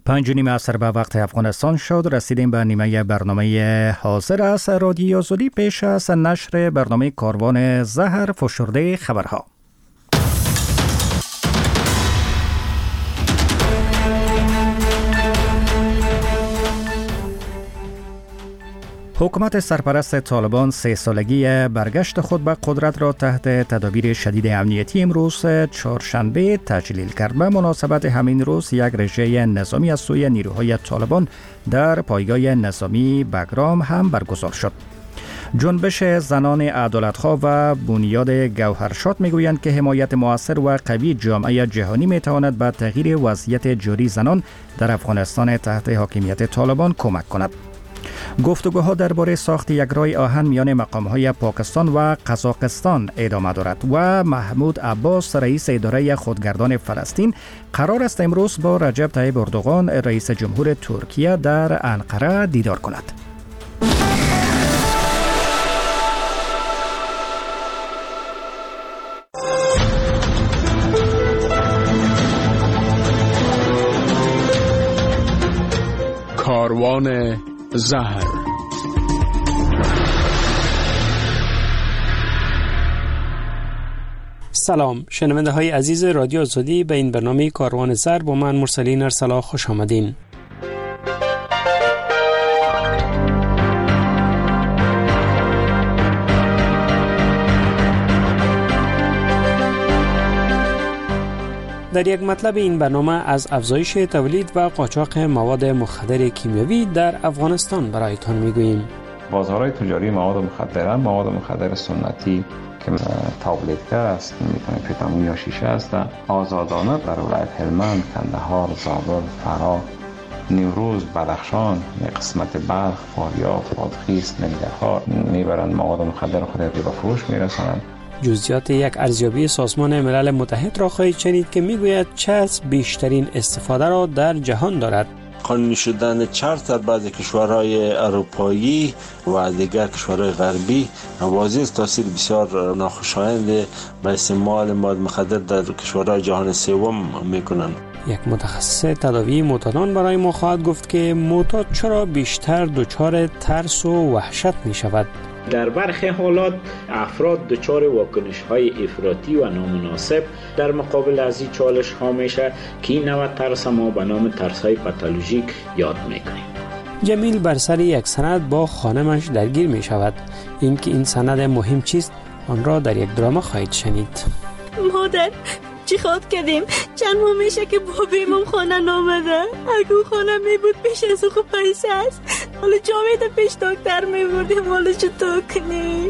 5:30 عصر به وقت افغانستان شد. رسیدیم به نیمه برنامه حاضر است رادیو آزادی. پیش از نشر برنامه کاروان زهر فشرده خبرها. حکومت سرپرست طالبان 3 سالگی برگشت خود به قدرت را تحت تدابیر شدید امنیتی امروز چهارشنبه تجلیل کرد. به مناسبت همین روز یک رژه نظامی از سوی نیروهای طالبان در پایگاه نظامی بگرام هم برگزار شد. جنبش زنان عدالت‌خواه و بنیاد گوهرشاد میگویند که حمایت مؤثر و قوی جامعه جهانی میتواند به تغییر وضعیت جاری زنان در افغانستان تحت حاکمیت طالبان کمک کند. گفتگوها درباره ساخت یک راه آهن میان مقام‌های پاکستان و قزاقستان ادامه دارد و محمود عباس رئیس اداره خودگردان فلسطین قرار است امروز با رجب طیب اردوغان رئیس جمهور ترکیه در انقره دیدار کند. کاروان زهر. سلام شنونده های عزیز رادیو آزادی، به این برنامه کاروان زهر با من مرسلین ارسلا خوش آمدین. در یک مطلب این برنامه از افزایش تولید و قاچاق مواد مخدر کیمیاوی در افغانستان برایتان میگوییم. بازارهای تجاری مواد مخدر سنتی که تابلیتگر است، میتونه پتامین یا شیشه است، آزادانه در ولایت هلمند، کندهار، زابل، فرا، نیمروز، بدخشان، قسمت بلخ، فاریاب، بادغیس، ننگرهار میبرند مواد مخدر خود را به فروش میرسانند. جزئیات یک ارزیابی سازمان ملل متحد را خواهید شنید که میگوید چسب بیشترین استفاده را در جهان دارد. قانونی شدن چرس در بعضی کشورهای اروپایی و دیگر کشورهای غربی واضح تاثیر بسیار ناخوشایند به استعمال مواد مخدر در کشورهای جهان سوم میکنند. یک متخصص تداوی معتادان برای ما خواهد گفت که معتاد چرا بیشتر دچار ترس و وحشت می شود. در برخی حالات افراد دچار واکنش‌های افراطی و نامناسب در مقابل از این چالش‌ها میشه که این نوع ترس ما به نام ترس‌های پاتولوژیک یاد میکنیم. جمیل بر سر یک سند با خانمش درگیر می شود. این سند مهم چیست؟ آن را در یک درام خواهید شنید. مادر چی خواد کردیم؟ چند ماه میشه که بابیمم خانه نامده. اگه خانه می بود پیش از خوب پیسه است. حالا جاوید پیش دکتر می بردیم. حالا چطور کنیم؟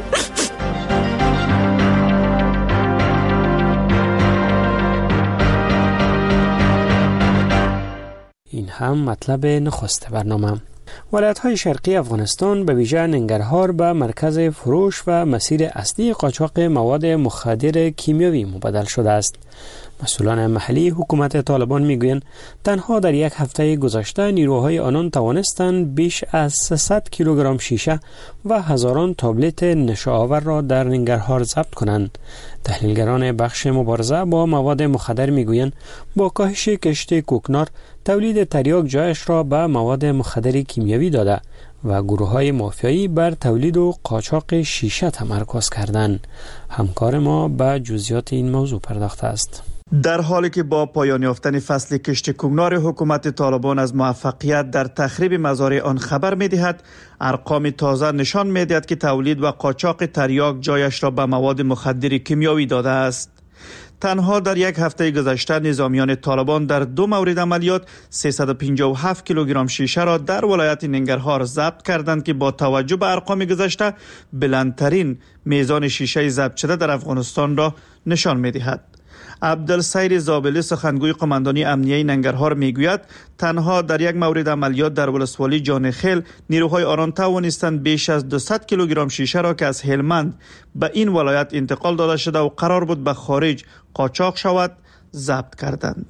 این هم مطلب نخست برنامه. ولایت‌های شرقی افغانستان به ویژه ننگرهار به مرکز فروش و مسیر اصلی قاچاق مواد مخدر کیمیاوی مبدل شده است. مسئولان محلی حکومت طالبان میگویند تنها در یک هفته گذشته نیروهای آنان توانستند بیش از 300 کیلوگرم شیشه و هزاران تابلت نشه‌آور را در ننگرهار ضبط کنند. تحلیلگران بخش مبارزه با مواد مخدر میگویند با کاهش کشت کوکنار تولید تریاک جایش را به مواد مخدر کیمیاوی داده و گروه‌های مافیایی بر تولید و قاچاق شیشه تمرکز کردند. همکار ما به جزئیات این موضوع پرداخته است. در حالی که با پایان یافتن فصل کشت کوکنار حکومت طالبان از موفقیت در تخریب مزارع آن خبر می‌دهد، ارقام تازه نشان می‌دهد که تولید و قاچاق تریاک جایش را به مواد مخدر کیمیاوی داده است. تنها در یک هفته گذشته نظامیان طالبان در 2 مورد عملیات 357 کیلوگرم شیشه را در ولایت ننگرهار ضبط کردند که با توجه به ارقام گذشته بلندترین میزان شیشه ضبط شده در افغانستان را نشان می‌دهد. عبدالسیر زابلی سخنگوی قماندانی امنیه ننگرهار میگوید تنها در یک مورد عملیات در ولسوالی جانخیل نیروهای آنان توانستند بیش از 200 کیلوگرم شیشه را که از هلمند به این ولایت انتقال داده شده و قرار بود به خارج قاچاق شود ضبط کردند.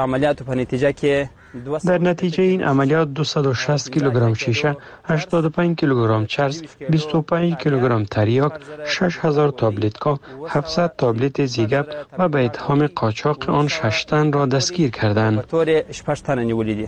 در نتیجه این عملیات 260 کیلوگرم شیشه، 85 کیلوگرم چرس، 25 کیلوگرم تریاک، 6000 تابلت 700 تابلت زیگب و به اتهام قاچاق آن 6 تن را دستگیر کردند.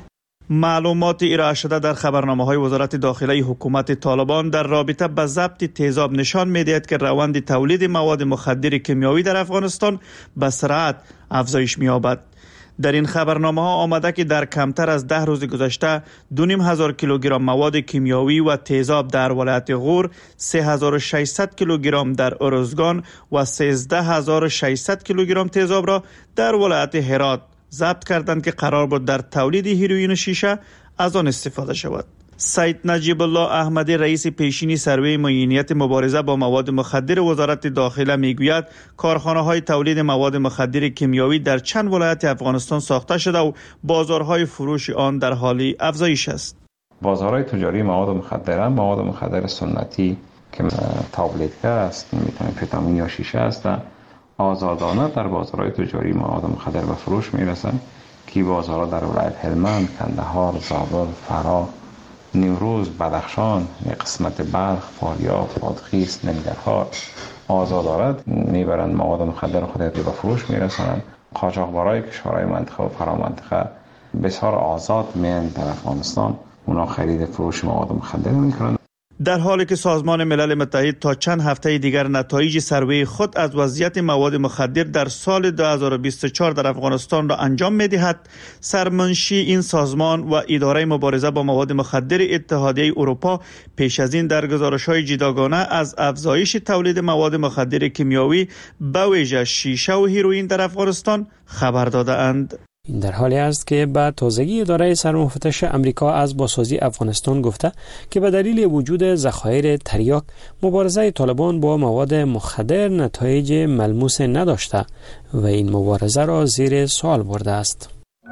معلومات ارائه شده در خبرنامه‌های وزارت داخله حکومت طالبان در رابطه با ضبط تیزاب نشان می‌دهد که روند تولید مواد مخدر کیمیایی در افغانستان به سرعت افزایش می‌یابد. در این خبرنامه‌ها آمده که در کمتر از 10 روز گذشته 2,500 کیلوگرم مواد کیمیایی و تیزاب در ولایت غور، 3,600 کیلوگرم در ارزگان و 13,600 کیلوگرم تیزاب را در ولایت هرات ضبط کردند که قرار بود در تولید هیروئین و شیشه از آن استفاده شود. سید نجیب الله احمدی رئیس پیشین سروی معینیت مبارزه با مواد مخدر وزارت داخله میگوید کارخانه‌های تولید مواد مخدر کیمیایی در چند ولایت افغانستان ساخته شده و بازارهای فروش آن در حال افزایش است. بازارهای تجاری مواد مخدر سنتی که تابلتکه است، میتونه فتامین یا شیشه است، آزادانه در بازارهای تجاری مواد مخدر به فروش میرسند که بازارها در ولایت هلمند، کندهار، زابل، فرا، نیمروز، بدخشان، قسمت بلخ، فاریاب، بادغیس، ننگرهار آزادانه میبرند مواد مخدر خود به فروش میرسند. قاچاقبرای کشورهای منطقه و فرامنطقه بسیار آزاد میند در افغانستان، اونا خرید فروش مواد مخدر میکنند. در حالی که سازمان ملل متحد تا چند هفته دیگر نتایج سروی خود از وضعیت مواد مخدر در سال 2024 در افغانستان را انجام می‌دهد، سرمنشی این سازمان و اداره مبارزه با مواد مخدر اتحادیه اروپا پیش از این در گزارش‌های جداگانه از افزایش تولید مواد مخدر کیمیایی به ویژه شیشه و هیروئین در افغانستان خبر داده‌اند. این در حالی است که به تازگی اداره سرمفتش امریکا از بازسازی افغانستان گفته که به دلیل وجود ذخایر تریاک مبارزه طالبان با مواد مخدر نتایج ملموس نداشته و این مبارزه را زیر سوال برده است.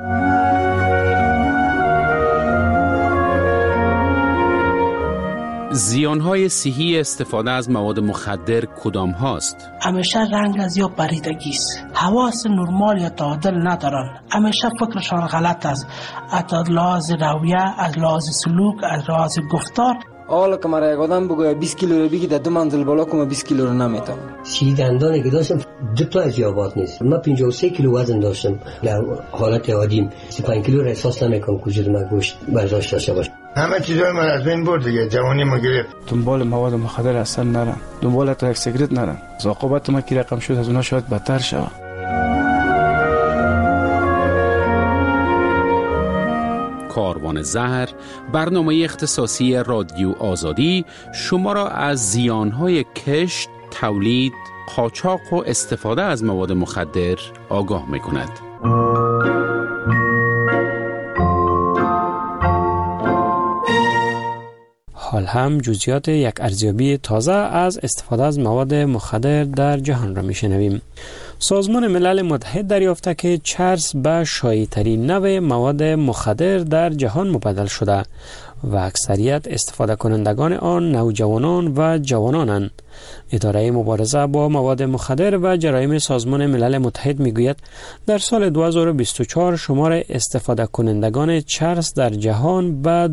زیانهای صحی استفاده از مواد مخدر کدام هاست؟ همیشه رنگ از یا پریدگی است، حواس نرمال یا تعادل ندارن، همیشه فکرشان غلط است، از لحاظ رویه، از لحاظ سلوک، از لحاظ گفتار. حالا که مرا یک آدم بگوید 20 کیلو رو بگی در 2 منزل بالا کنم 20 کیلو رو نمیتونم. 30 دندانی که داشتم 2 تا از یابات نیست. من 53 کیلو وزن داشتم. در حالت عادیم 35 کیلو را احساس نمیکنم که من گوشت برداشت داشته باشم. همه چیزای من از بین برد دیگه، جوانی ما گرفت. دنبال مواد مخدر اصلا نرم، دنبال تا یک سیگرت نرم. عاقبت ما کی رقم شد از اونها شاید بدتر شود. کاروان زهر، برنامه اختصاصی رادیو آزادی شما را از زیانهای کشت، تولید، قاچاق و استفاده از مواد مخدر آگاه می‌کند. حال هم جزئیات یک ارزیابی تازه از استفاده از مواد مخدر در جهان را میشنویم. سازمان ملل متحد دریافته که چرس به شایع‌ترین نوع مواد مخدر در جهان مبدل شده و اکثریت استفاده کنندگان آن نوجوانان و جوانانند. اداره مبارزه با مواد مخدر و جرایم سازمان ملل متحد میگوید در سال 2024 شمار استفاده کنندگان چرس در جهان به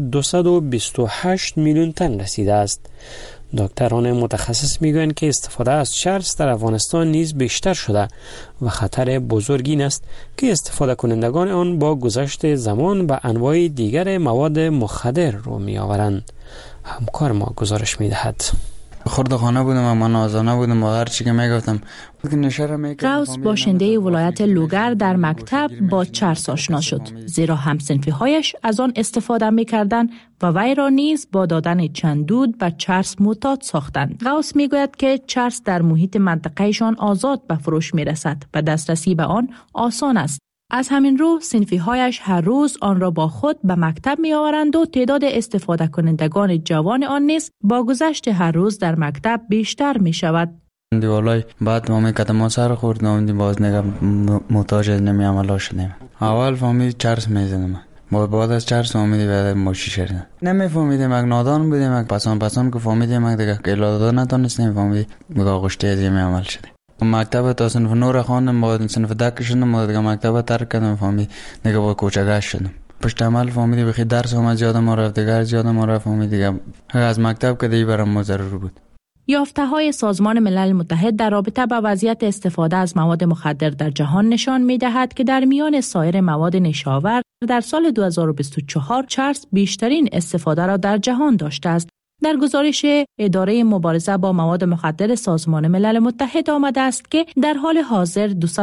228 میلیون تن رسیده است. دکتران متخصص میگویند که استفاده از چرس در افغانستان نیز بیشتر شده و خطر بزرگی است که استفاده کنندگان آن با گذشت زمان به انواع دیگر مواد مخدر رو می آورند. همکار ما گزارش می دهد. خورد خانه بودم، من آزانه بودم و هر چی که میگفتم. قوس باشنده ولایت لوگر در مکتب با چرس آشنا شد، زیرا همصنفی هایش از آن استفاده می‌کردند و وی را نیز با دادن چند دود به چرس معتاد ساختند. قوس میگوید که چرس در محیط منطقه‌شان آزاد به فروش می‌رسد و دسترسی به آن آسان است. از همین رو صنفی هایش هر روز آن را با خود به مکتب می آورند و تعداد استفاده کنندگان جوان آن نیز با گذشت هر روز در مکتب بیشتر می شود. دیوالای بعد ما کدام سر خوردم دی باز نگم محتاج نمی عملا شدیم. اول فهمید چرس میزنم، بعد از چرس فهمیدی بعد ماشی شدیم. نمیفهمیدیم، یک نادان بودیم، یک پسان که فهمیدیم دیگه که لادا ندانستیم، فهمیدیم بگاه گشته از می عمل شدیم. مکتب تا صنف نور خواندم، بعد صنف دک شدم، بعد مکتب ترک کردم، فهمید دیگه با کوچگش شدم. پشت عمل فهمیدی بخی درس هم از یادم رفت، دیگر یادم رفت، فهمید دیگه از مکتب که دیگه برام ضرور بود. یافته‌های سازمان ملل متحد در رابطه با وضعیت استفاده از مواد مخدر در جهان نشان می‌دهد که در میان سایر مواد نشاور در سال 2024 چرس بیشترین استفاده را در جهان داشته است. در گزارش اداره مبارزه با مواد مخدر سازمان ملل متحد آمده است که در حال حاضر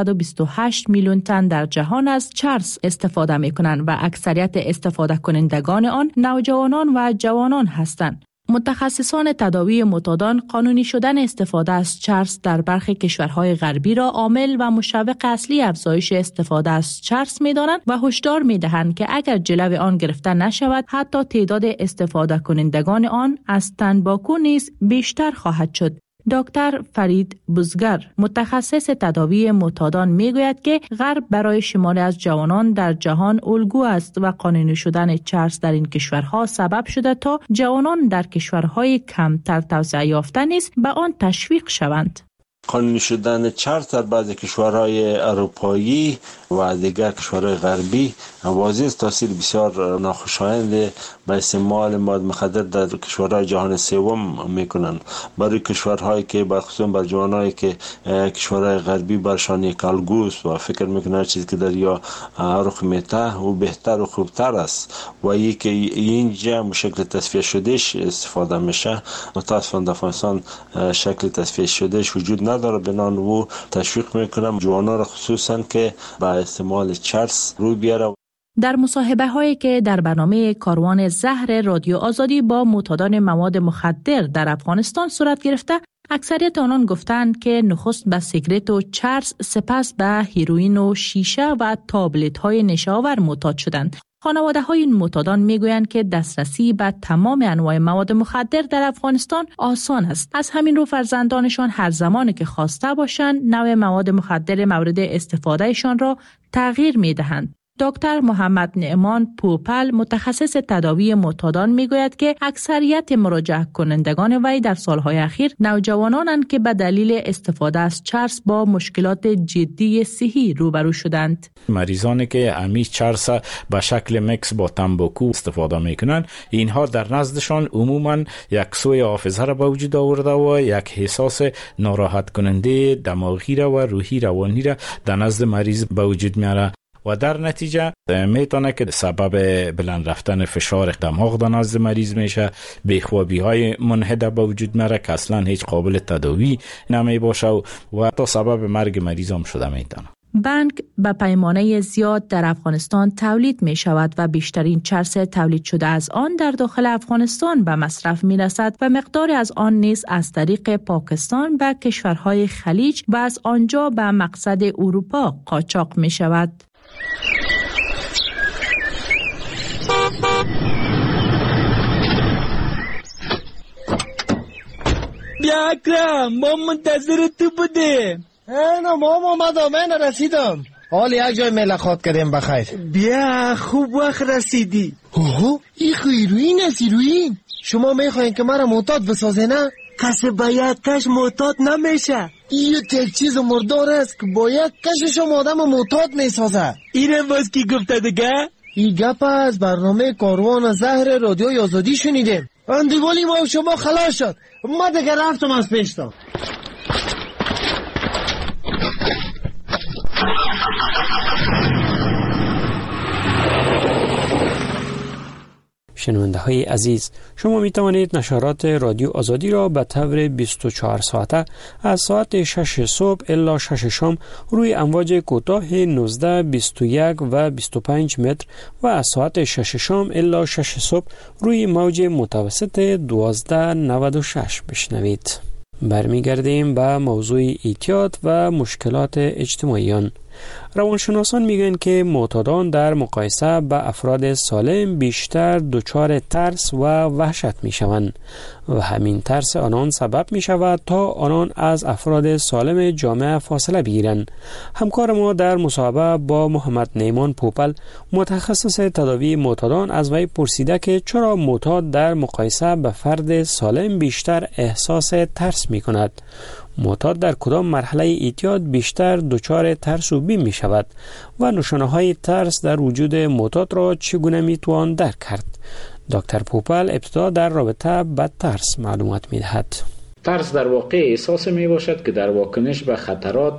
228 میلیون تن در جهان از چرس استفاده می کنند و اکثریت استفاده کنندگان آن نوجوانان و جوانان هستند. متخصصان تداوی معتادان قانونی شدن استفاده از چرس در برخی کشورهای غربی را عامل و مشوق اصلی افزایش استفاده از چرس می‌دانند و هشدار می‌دهند که اگر جلو آن گرفته نشود حتی تعداد استفاده کنندگان آن از تنباکو نیز بیشتر خواهد شد. دکتر فرید بزگر متخصص تداوی معتادان میگوید که غرب برای شماری از جوانان در جهان الگو است و قانونی شدن چرس در این کشورها سبب شده تا جوانان در کشورهای کمتر توسعه یافته نیز به آن تشویق شوند. قانونی شدن چرس در بعضی کشورهای اروپایی و دیگر کشورهای غربی واضح تاثیر بسیار ناخوشایند به استعمال مواد مخدر در کشورهای جهان سوم میکنند. برای کشورهایی که بخصوص بر جوانایی که کشورهای غربی برشان یک الگوست و فکر میکنند چیزی که در یا رخ میته و بهتر و خوبتر است و یکی اینجا شکل تصفیه شدهش استفاده میشه. متاسفانه در افغانستان شکل تصفیه شدهش وجود نداره، بنان و تشویق میکنم جوانان را خصوصا که با استعمال چرس روی بیاره. در مصاحبه هایی که در برنامه کاروان زهر رادیو آزادی با معتادان مواد مخدر در افغانستان صورت گرفته، اکثریت آنان گفتند که نخست به سیگرت و چرس، سپس به هیروئین و شیشه و تابلت های نشاور معتاد شدند. خانواده های این معتادان میگویند که دسترسی به تمام انواع مواد مخدر در افغانستان آسان است. از همین رو فرزندانشان هر زمانی که خواسته باشند نوع مواد مخدر مورد استفادهشان را تغییر میدهند. دکتر محمد نعمان پوپل متخصص تداوی معتادان میگوید که اکثریت مراجعه کنندگان وی در سالهای اخیر نوجوانانند که به دلیل استفاده از چرس با مشکلات جدی صحی روبرو شدند. مریضانی که همیشه چرس به شکل مکس با تنباکو استفاده میکنند، اینها در نزدشان عموما یک سوء حافظه را به وجود آورده و یک احساس ناراحت کننده دماغی را و روحی روانی را در نزد مریض به وجود میاره و در نتیجه میتونه که سبب بلند رفتن فشار دماغ در نزد مریض میشه، بیخوابی های منحده به وجود میاره که اصلا هیچ قابل تداوی نمی باشه و تا سبب مرگ مریض هم شده میتونه. بنگ به پیمانه زیاد در افغانستان تولید می شود و بیشترین چرس تولید شده از آن در داخل افغانستان به مصرف می رسد و مقداری از آن نیز از طریق پاکستان به کشورهای خلیج و از آنجا به مقصد اروپا قاچاق می شود. بیا اکرم، ما منتظر تو بودیم. نه مام آمدم، من رسیدم. حال یک جای ملاقات کردیم بخیر. بیا خوب وقت رسیدی. اوه این هیروئین است. هیروئین شما میخواین که مرا معتاد بسازه نه؟ کسی با یک کش معتاد نمیشه. این یک چیز مردار است که با یک کشش آدم معتاد میسازه. اینه باز کی گفته دیگه؟ این گپ از برنامه کاروان زهر رادیو آزادی شنیدیم. اندیوالی ما شما خلاص شد. ما دیگه رفتم از پیشتان. شنونده های عزیز، شما می توانید نشرات رادیو آزادی را به طور 24 ساعته از ساعت 6 صبح الی 6 شام روی امواج کوتاه 19, 21 و 25 متر و از ساعت 6 شام الی 6 صبح روی موج متوسط 1296 بشنوید. برمیگردیم به موضوع اعتیاد و مشکلات اجتماعیان. روانشناسان میگن که معتادان در مقایسه به افراد سالم بیشتر دچار ترس و وحشت میشوند و همین ترس آنان سبب می شود تا آنان از افراد سالم جامعه فاصله بگیرند. همکار ما در مصاحبه با محمد نعمان پوپل متخصص تداوی معتادان از وی پرسیده که چرا معتاد در مقایسه به فرد سالم بیشتر احساس ترس می کند. معتاد در کدام مرحله اعتیاد بیشتر دچار ترس و بیم می شود و نشانه های ترس در وجود معتاد را چگونه می توان درک کرد؟ دکتر پوپل ابتدا در رابطه با ترس معلومات می دهد. ترس در واقع احساس می باشد که در واکنش به خطرات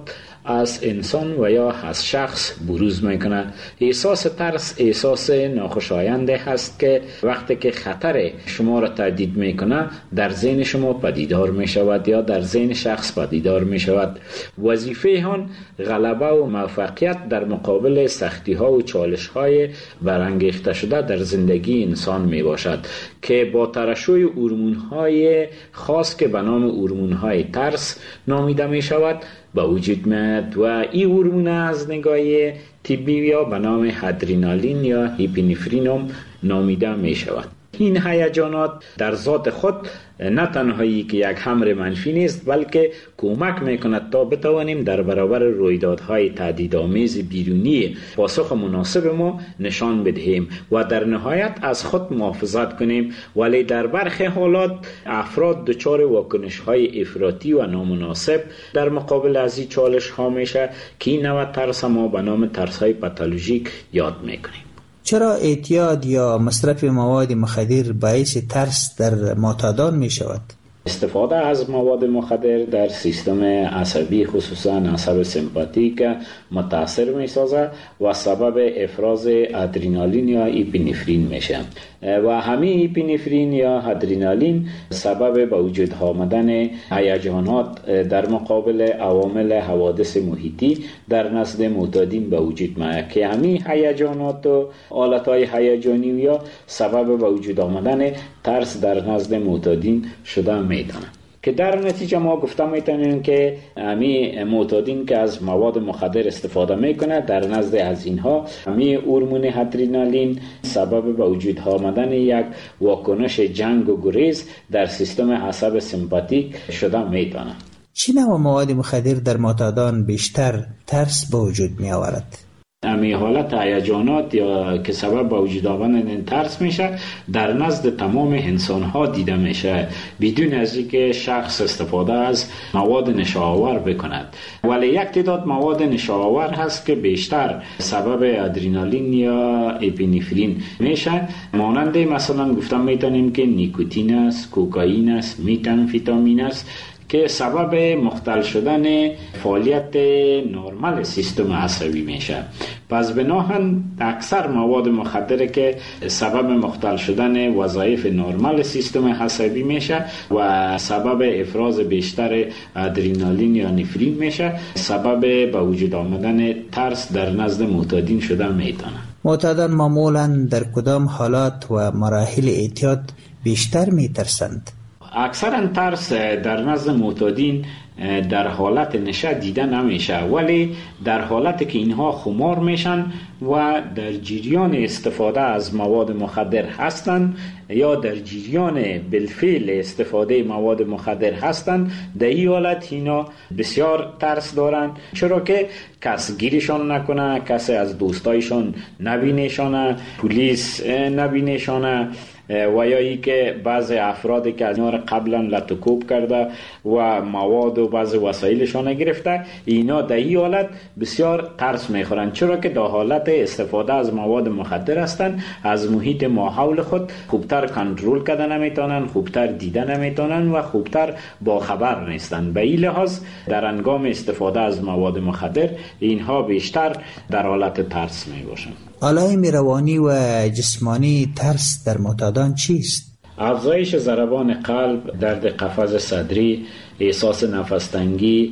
از انسان و یا از شخص بروز میکنه. احساس ترس احساس ناخوشاینده هست که وقتی که خطر شما را تهدید میکنه در ذهن شما پدیدار میشود یا در ذهن شخص پدیدار میشود. وظیفه آن غلبه و موفقیت در مقابل سختی ها و چالش های برانگیخته شده در زندگی انسان می باشد که با ترشح هورمون های خاص که به نام هورمون های ترس نامیده می شود به وجود میاد و این هورمون از نگاه طبی یا به نام ادرنالین یا اپینفرین نامیده می شود. این هیجانات در ذات خود نه تنهایی که یک امر منفی نیست بلکه کمک میکند تا بتوانیم در برابر رویدادهای تهدیدآمیز بیرونی پاسخ مناسب ما نشان بدهیم و در نهایت از خود محافظت کنیم. ولی در برخی حالات افراد دچار واکنش‌های افراطی و نامناسب در مقابل از این چالش‌ها میشه که این نوع ترس ما به نام ترس‌های پاتولوژیک یاد میکنیم. چرا اعتیاد یا مصرف مواد مخدر باعث ترس در معتادان می شود؟ استفاده از مواد مخدر در سیستم عصبی خصوصا عصب سمپاتیک متاثر می سازه و سبب افراز ادرنالین یا اپینفرین میشه و همین اپینفرین یا ادرنالین سبب به وجود آمدن هیجانات در مقابل عوامل حوادث محیطی در نزد معتادین به وجود میاد که همین هیجانات و حالتهای هیجانی یا سبب به وجود آمدن ترس در نزد معتادین شده میتونه که در نتیجه ما گفتم میتونیم که همین معتادین که از مواد مخدر استفاده میکنه در نزد از اینها همین هورمون ادرنالین سبب به وجود آمدن یک واکنش جنگ و گریز در سیستم عصب سمپاتیک شده میتونه. چه نوع مواد مخدر در معتادان بیشتر ترس به وجود می آورد؟ همین حالت هیجانات یا که سبب به وجود آمدن ترس میشه در نزد تمام انسان ها دیده میشه بدون از اینکه شخص استفاده از مواد نشاآور بکند. ولی یک تعداد مواد نشاآور هست که بیشتر سبب ادرنالین یا اپینفرین میشه، مانند مثلا گفتم میتونیم که نیکوتین است، کوکائین است، متامفتامین است که سبب مختل شدن فعالیت نرمال سیستم عصبی میشه. پس بناهن اکثر مواد مخدر که سبب مختل شدن وظایف نرمال سیستم عصبی میشه و سبب افراز بیشتر ادرنالین یا نفرین میشه سبب به وجود آمدن ترس در نزد معتادین شده میتونه. معتادان معمولا در کدام حالات و مراحل اعتیاد بیشتر میترسند؟ اکثرا ترس در نزد معتادین در حالت نشه دیده نمیشه، ولی در حالتی که اینها خمار میشن و در جریان استفاده از مواد مخدر هستند یا در جریان بالفعل استفاده مواد مخدر هستند، در این حالت اینا بسیار ترس دارند، چرا که کس گیرشان نکنه، کسی از دوستایشان نبینشانه، پلیس نبینشانه و یا ای که بعض افرادی که از اینا را قبلا لطکوب کرده و مواد و بعض وسایلشان گرفته، اینا در این حالت بسیار ترس میخورند، چرا که در حالت استفاده از مواد مخدر هستند، از محیط ماحول خود خوبتر کنترل کرده نمیتونن، خوبتر دیده نمیتونن و خوبتر باخبر نیستند. به این لحاظ در هنگام استفاده از مواد مخدر اینها بیشتر در حالت ترس میباشند. علائم روانی و جسمانی ترس در معتادان چیست؟ افزایش ضربان قلب، درد قفس صدری، احساس نفس تنگی،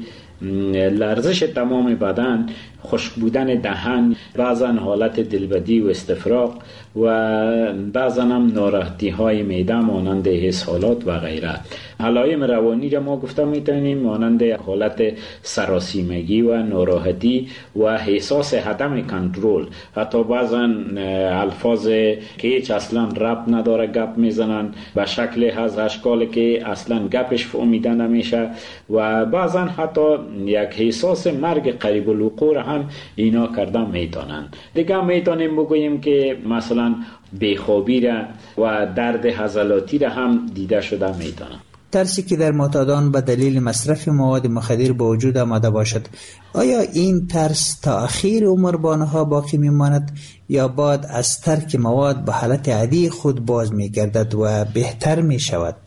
لرزش تمام بدن، خشک بودن دهن، بعضا حالت دلبدی و استفراغ و بعضا هم ناراحتی های معده مانند اسهالات و غیره. علائم روانی را ما گفتم میتونیم مانند حالت سراسیمگی و ناراحتی و احساس عدم کنترل، حتی بعضا الفاظ که هیچ اصلا ربط نداره گپ میزنن به شکل از اشکالی که اصلا گپش فهمیده نمیشه و بعضا حتی یک احساس مرگ قریب الوقوع هم اینا کردن میتونن. دیگه میتونیم بگوییم که مثلا بیخوابی را و درد عضلاتی را هم دیده شده میتونن. ترسی که در معتادان به دلیل مصرف مواد مخدر به وجود آمده باشد، آیا این ترس تا اخیر عمر با آنها باقی میماند یا بعد از ترک مواد به حالت عادی خود باز میگردد و بهتر میشود؟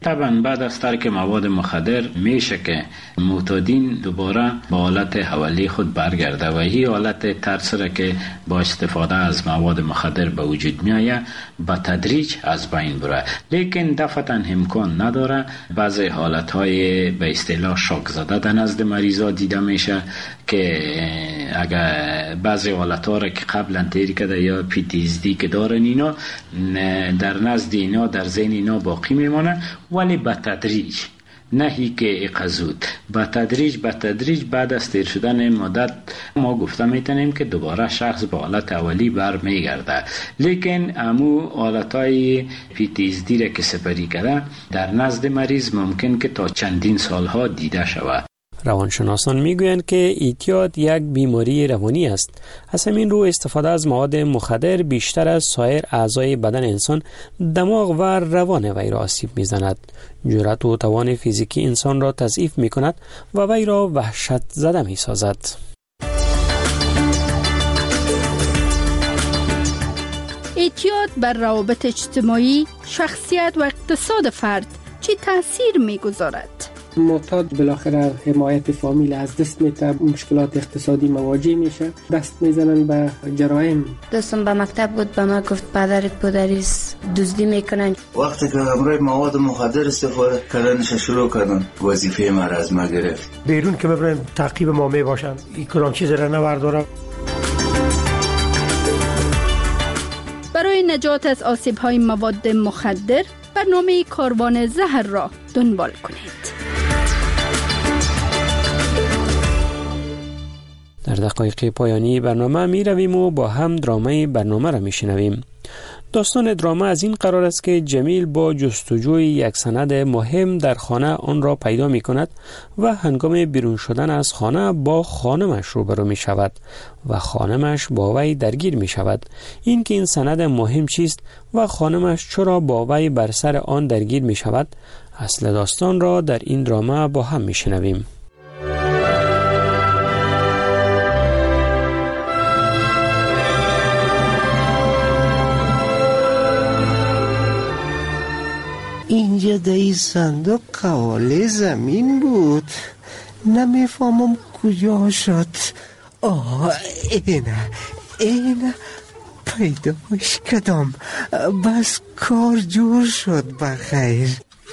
طبعا بعد از ترک مواد مخدر میشه که معتادین دوباره با حالت اولی خود برگرده و این حالت ترس را که با استفاده از مواد مخدر به وجود میآید به تدریج از بین بره، لیکن دفعتا امکان نداره. بعضی حالتهای به اصطلاح شاک زده در نزد مریضا دیده میشه که اگر بعضی حالتها را که قبلا تیر کرده یا PTSD که دارن اینا در نزد اینا در ذهن اینا باقی میمونه، ولی به تدریج، نه هی که اقزود، به تدریج بعد از تیر شدن مدت ما گفته میتونیم که دوباره شخص به حالت اولی برمیگرده. لیکن امو حالتهای PTSD را که سپری کرده در نزد مریض ممکن که تا چندین سالها دیده شود. روانشناسان میگویند که اعتیاد یک بیماری روانی است. از همین رو استفاده از مواد مخدر بیشتر از سایر اعضای بدن انسان دماغ و روان وی را آسیب میزند. جرأت و توان فیزیکی انسان را تضعیف میکند و وی را وحشت زده میسازد. اعتیاد بر روابط اجتماعی، شخصیت و اقتصاد فرد چه تأثیر میگذارد؟ معتاد بالاخره حمایت فامیل از دست میده، مشکلات اقتصادی مواجه میشه، دست میزنن به جرایم. دوستم به مکتب بود، به من گفت پدرت پدریست دزدی میکنن. وقتی که امروز مواد مخدر استفاده کردنش شروع کردن، وظیفه ما را از ما گرفت. بیرون که ببرن تعقیب ما میباشن، این کدام چیز را نبردارن. برای نجات از آسیب‌های مواد مخدر برنامه کاروان زهر را دنبال کنید. در دقایق پایانی برنامه می رویم و با هم درامه برنامه را می شنویم. داستان درامه از این قرار است که جمیل با جستجوی یک سند مهم در خانه آن را پیدا می کند و هنگام بیرون شدن از خانه با خانمش روبرو می شود و خانمش با وی درگیر می شود. این که این سند مهم چیست و خانمش چرا با وی بر سر آن درگیر می شود، اصل داستان را در این درامه با هم می شنویم. اینجا در این صندوق قواله زمین بود، نمیفهمم کجا شد. اینه پیداش کردم، بس کار جور شد بخیر.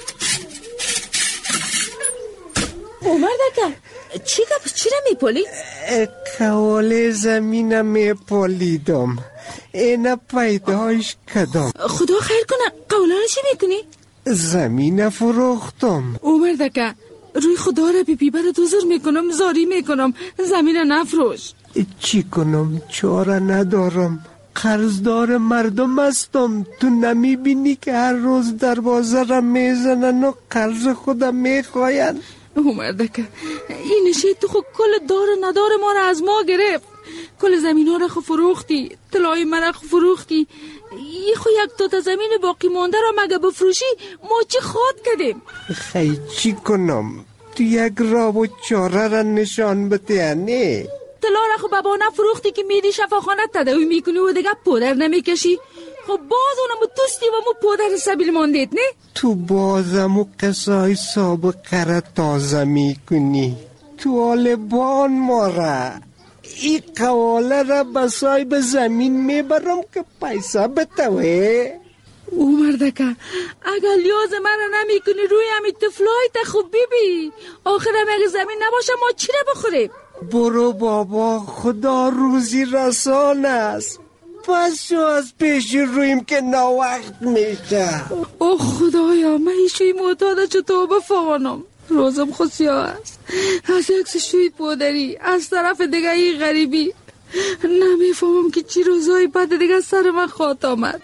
عمر دکم چی را میپولی؟ قواله زمین میپولیدم، اینه پیداش کردم. خدا خیر کنه. قواله را چی میکنی؟ زمین فروختم. عمر دکه روی خدا را بی بر دوزر میکنم، زاری میکنم، زمین نفروش. چی کنم؟ چاره ندارم، قرضدار مردم هستم. تو نمیبینی که هر روز دروازه را میزنن و قرض خودم میخواین؟ عمر دکه این نشید تو خود کل دار ندار ما را از ما گرفت. کل زمین ها را خو فروختی، طلای من را خو فروختی. یه خو یک تا زمین باقی مانده را مگه بفروشی ما چی خواد کردیم؟ خیلی چی کنم؟ تو یک راه و چاره را نشان بده. نه طلا را خو بابا نفروختی که میری شفاخانه تداوی میکنی و دیگه پودر نمیکشی. خب باز اونمو توستی و مو پودر سبیل ماندید. نه تو بازمو قصای سابقه را تازه میکنی. تو آلبان ماره این قواله را بسای به زمین میبرم که پیسه بتوه. عمر دکه اگر لیاز من را نمی کنی روی همی تفلای تا خوب بیبی، آخر هم زمین نباشه ما چی را بخوریم؟ برو بابا، خدا روزی رسان است. پس شو از پیش رویم که ناوقت میشه. او خدایا من ایشوی معتاده چطور بفانم؟ روزم خوصیا است، از یک شوی پودری، از طرف دیگه ای غریبی. نمیفهمم که چی روزای بعد دیگه سر من خواهد آمد.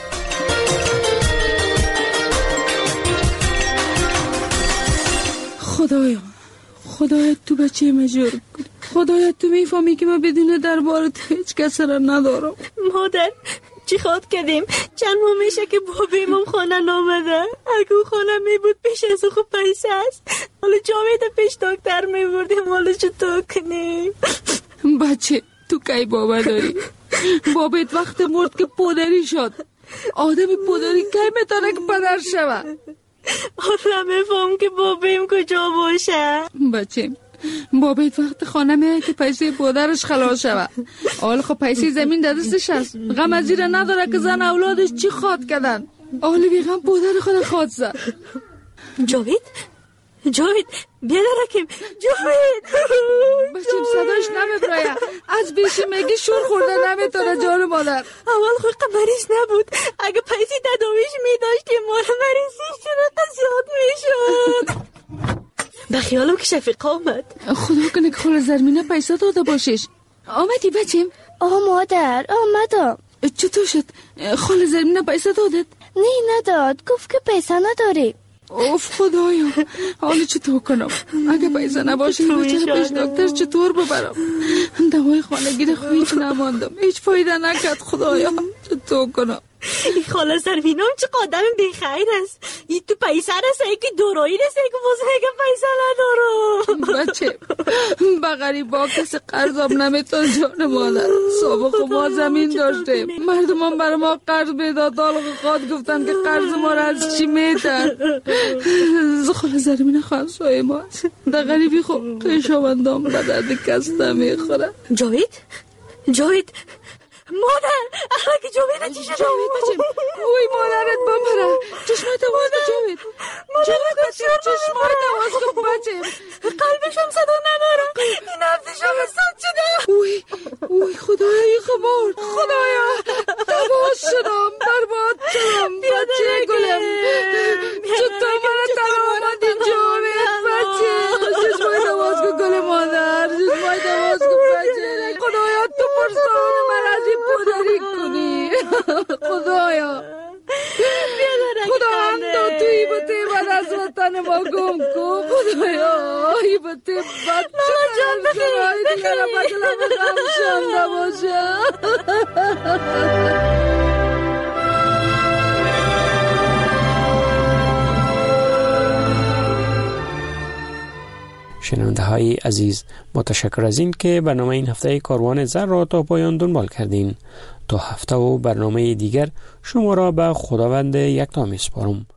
خدایا تو بچه مجور کنی. خدایا تو میفهمی که من بدون دربار تو هیچ کس را ندارم. مادر چی خواد کردیم؟ چند ماه میشه که بابیمم خانه نامده. اگه او خانه میبود پیش از او خوب پیسه است، حالا جاوید پیش دکتر میبردیم. حالا چطور کنیم؟ بچه تو کی بابا داری؟ بابت وقت مرد که پدری شد. آدم پدری کی میتونه که پدر شود؟ نمیفهم که بابیم کجا باشه. بچه بابیت وقت خانه میه که پیسه پدرش خلاص شود. حالا خب پیسه زمین در دستش هست، غم از زیر نداره که زن اولادش چی خواد کردن. حالا بیغم پدر خود خواد زد. جاوید بیا درکیم. جاوید بچیم صداش نمیبرایه، از بیشی میگی شور خورده نمیتونه جان مادر. اول خود مریض نبود، اگه پیسی تداویش میداشتیم مال مریضیش چرا زیاد میشد. به خیالم که شفیق آمد. خدا کنه که خاله زرمینه پیسه داده باشیش. آمدی بچیم؟ مادر آمدم. چطور شد؟ خاله زرمینه پیسه دادت؟ نه نداد، گفت که پیسه نداری. اوف خدایا، حالا چطور کنم؟ اگه پیسه نباشه این بچه پیش دکتر چطور ببرم؟ دوای خانگی رو هیچ نماندم، هیچ فایده نکرد. خدایا چطور کنم؟ این خاله زرمینم چه قدم بیخیر است. این تو پیسه رسه که دورایی رسه که بازه که پیسه ندارم. بچه با غریبا کسی قرضم نمیتون جان مادر. سابق ما زمین داشتیم، مردمان برای ما قرض میداد. حالا خود گفتن که قرض ما را از چی میتن. خاله زرمین خانسای ما در غریبی خوب خیشاوندام به درد کس نمیخوره. جاوید مادر اگه جاوید چی شد؟ جاوید بچیم اوی مادرت بمره. چشمای تواز کن جاوید. چشمای تواز کن بچیم. قلبشم صدا نداره، این نفسشم حساب شده. اوی خدایا این خبر. خدایا تواز شدم، برباد شدم. بچه گلم چطور من تنها آمدی جاوید بچه. چشمای تواز کن گل مادر، چشمای تواز کن بچه. خدایا تو پرسان من از این پدری کنی. خدایا خدا هم تو توی بطه بد از وطن ما گم کن. خدایا ای بطه بد چکن سرای دیگر بدلم غم شنده باشه. شنونده های عزیز، متشکر از این که برنامه این هفته کاروان زر را تا پایان دنبال کردین. تا هفته و برنامه دیگر شما را به خداوند یکتا میسپارم.